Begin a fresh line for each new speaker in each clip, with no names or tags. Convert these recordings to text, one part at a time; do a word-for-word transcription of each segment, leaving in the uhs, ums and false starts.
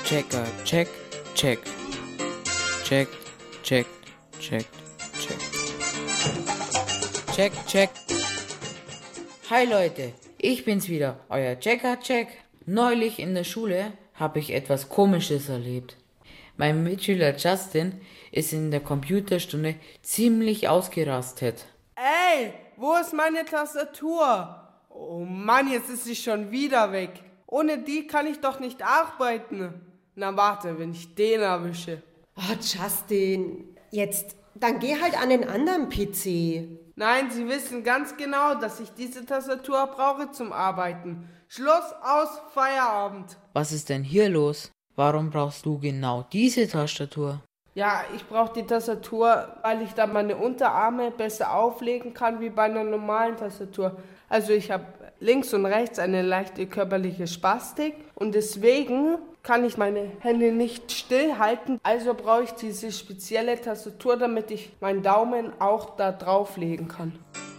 Checker, check, check. Check, check, check, check. Check, check. Hi Leute, ich bin's wieder, euer Checker, check. Neulich in der Schule habe ich etwas Komisches erlebt. Mein Mitschüler Justin ist in der Computerstunde ziemlich ausgerastet.
Ey, wo ist meine Tastatur? Oh Mann, jetzt ist sie schon wieder weg. Ohne die kann ich doch nicht arbeiten. Na warte, wenn ich den erwische.
Oh, Justin, jetzt, dann geh halt an den anderen P C.
Nein, Sie wissen ganz genau, dass ich diese Tastatur brauche zum Arbeiten. Schluss, aus, Feierabend.
Was ist denn hier los? Warum brauchst du genau diese Tastatur?
Ja, ich brauche die Tastatur, weil ich da meine Unterarme besser auflegen kann wie bei einer normalen Tastatur. Also ich habe links und rechts eine leichte körperliche Spastik und deswegen kann ich meine Hände nicht stillhalten. Also brauche ich diese spezielle Tastatur, damit ich meinen Daumen auch da drauflegen kann.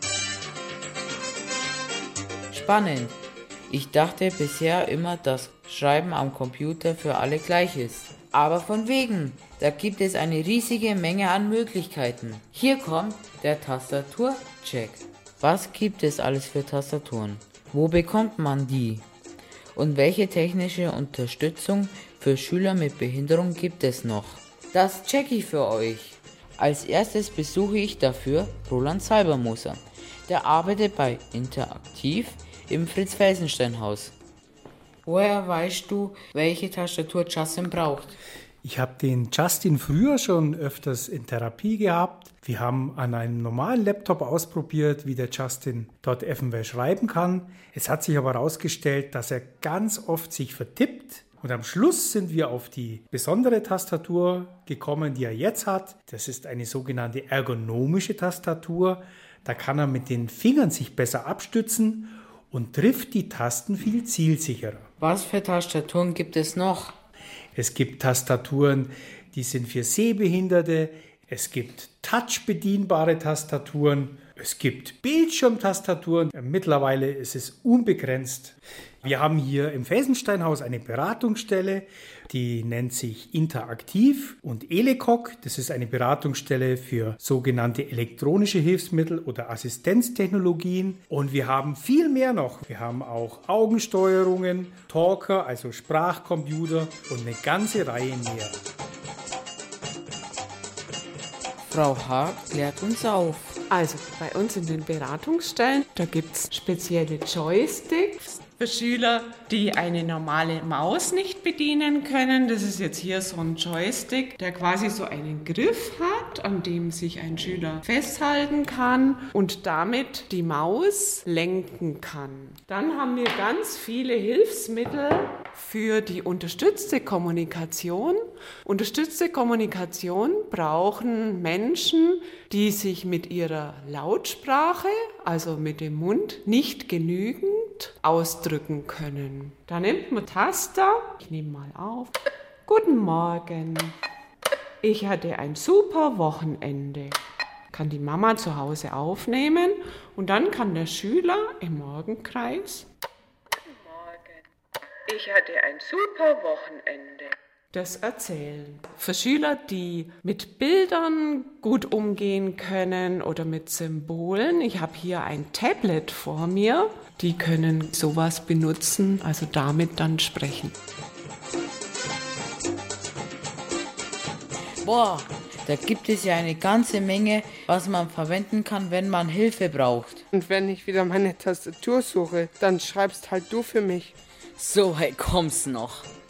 Spannend. Ich dachte bisher immer, dass Schreiben am Computer für alle gleich ist. Aber von wegen, da gibt es eine riesige Menge an Möglichkeiten. Hier kommt der Tastaturcheck. Was gibt es alles für Tastaturen? Wo bekommt man die? Und welche technische Unterstützung für Schüler mit Behinderung gibt es noch? Das checke ich für euch. Als erstes besuche ich dafür Roland Salbermoser. Der arbeitet bei Interaktiv im Fritz-Felsenstein-Haus. Woher weißt du, welche Tastatur Justin braucht?
Ich habe den Justin früher schon öfters in Therapie gehabt. Wir haben an einem normalen Laptop ausprobiert, wie der Justin dort eventuell schreiben kann. Es hat sich aber herausgestellt, dass er ganz oft sich vertippt. Und am Schluss sind wir auf die besondere Tastatur gekommen, die er jetzt hat. Das ist eine sogenannte ergonomische Tastatur. Da kann er mit den Fingern sich besser abstützen und trifft die Tasten viel zielsicherer.
Was für Tastaturen gibt es noch?
Es gibt Tastaturen, die sind für Sehbehinderte. Es gibt touchbedienbare Tastaturen. Es gibt Bildschirmtastaturen. Mittlerweile ist es unbegrenzt. Wir haben hier im Felsensteinhaus eine Beratungsstelle, die nennt sich Interaktiv und Elecoq. Das ist eine Beratungsstelle für sogenannte elektronische Hilfsmittel oder Assistenztechnologien. Und wir haben viel mehr noch. Wir haben auch Augensteuerungen, Talker, also Sprachcomputer und eine ganze Reihe mehr.
Frau Haag klärt uns auf.
Also bei uns in den Beratungsstellen, da gibt es spezielle Joysticks für Schüler, die eine normale Maus nicht bedienen können. Das ist jetzt hier so ein Joystick, der quasi so einen Griff hat, an dem sich ein Schüler festhalten kann und damit die Maus lenken kann. Dann haben wir ganz viele Hilfsmittel für die unterstützte Kommunikation. Unterstützte Kommunikation brauchen Menschen, die sich mit ihrer Lautsprache, also mit dem Mund, nicht genügend ausdrücken können. Da nimmt man Taster. Ich nehme mal auf. Guten Morgen. Ich hatte ein super Wochenende. Kann die Mama zu Hause aufnehmen und dann kann der Schüler im Morgenkreis. Guten Morgen. Ich hatte ein super Wochenende. Das erzählen. Für Schüler, die mit Bildern gut umgehen können oder mit Symbolen, ich habe hier ein Tablet vor mir, die können sowas benutzen, also damit dann sprechen.
Boah, da gibt es ja eine ganze Menge, was man verwenden kann, wenn man Hilfe braucht.
Und wenn ich wieder meine Tastatur suche, dann schreibst halt du für mich.
So weit kommt's noch.